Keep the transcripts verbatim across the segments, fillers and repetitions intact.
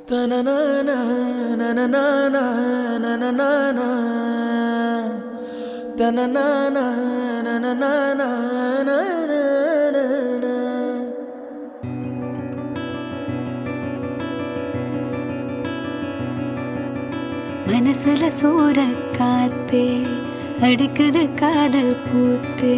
Ta-na-na-na, na-na-na-na, na-na-na-na. Ta-na-na-na, na-na-na-na, na-na-na-na. மனசுல சூற காத்தே அடிக்குது காதல் பூத்தே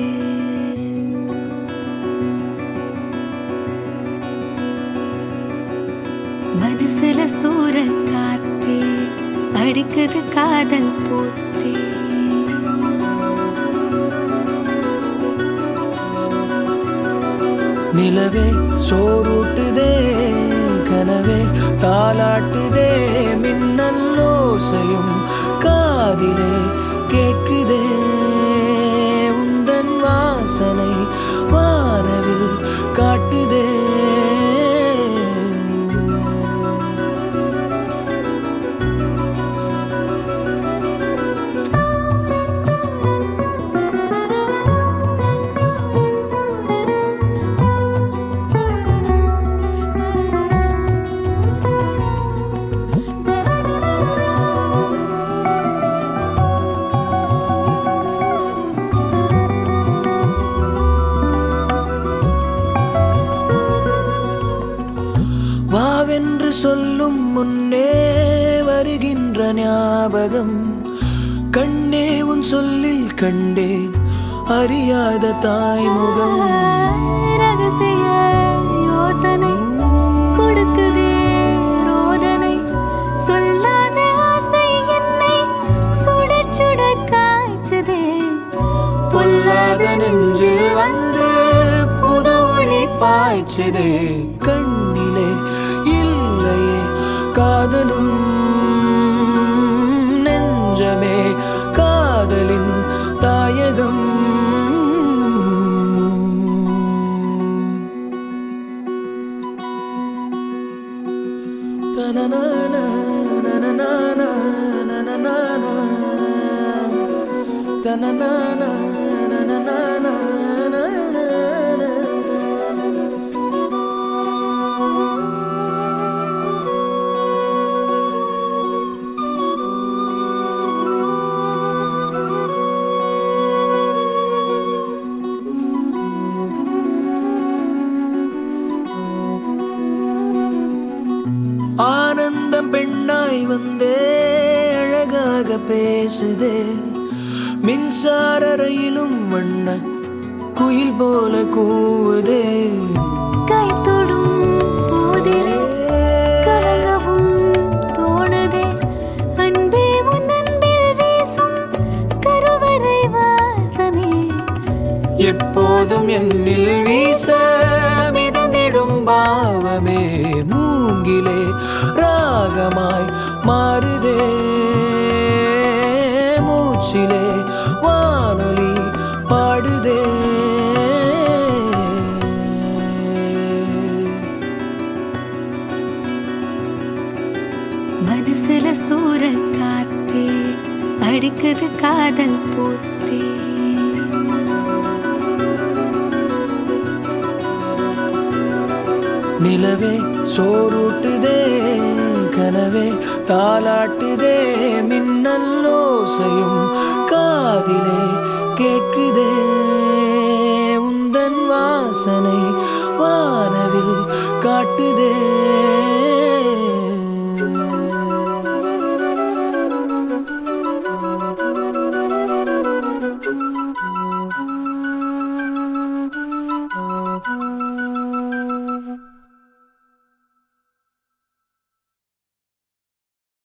மனசுல சூற காத்தே அடிக்குது காதல் பூத்தே நிலவே சோறுட்டுதே கனவே தாலாட்டுதே மின்னல்லோசையும் காதிலே கேட்குதே உந்தன் வாசனை வானவில் காட்டுதே வாவென்று சொல்லும் முன்னே வருகின்ற ஞாபகம் கண்ணே உன் சொல்லில் கண்டேன் அறியாத தாய்முகம் ரகசிய யோசனை கொடுக்குதே ரோதனை சொல்லாத ஆசை என்னை சுட சுட காய்ச்சதே பொல்லாத நெஞ்சில் வந்து புது ஒளி பாய்ச்சதே கண்ணிலே இல்லையே காதலும் நெஞ்சமே காதலின் தாயகம் தனனானா நனனானா நனனானா தனனானா நனனானா நனனானா. ஆனந்தம் பெண்ணாய் வந்தே அழகாக பேசுதே மின்சார ரயிலும் வண்ண குயில் போல கூவுதே கை தொடும் போதிலே கலங்கவும் தோணுதே அன்பே உன் அன்பில் வீசும் கருவறை வாசமே எப்போதும் என்னில் வீச மிதந்திடும் பாவமே மூங்கிலே ராகமாய் மாறுதே மூச்சிலே வானொலி பாடுதே மனசுல சூற காத்தே அடிக்குது காதல் பூத்தே நிலவே சோறுட்டுதே கனவே தாலாட்டுதே மின்னல்லோசையும் காதிலே கேட்குதே உந்தன் வாசனை வானவில் காட்டுதே.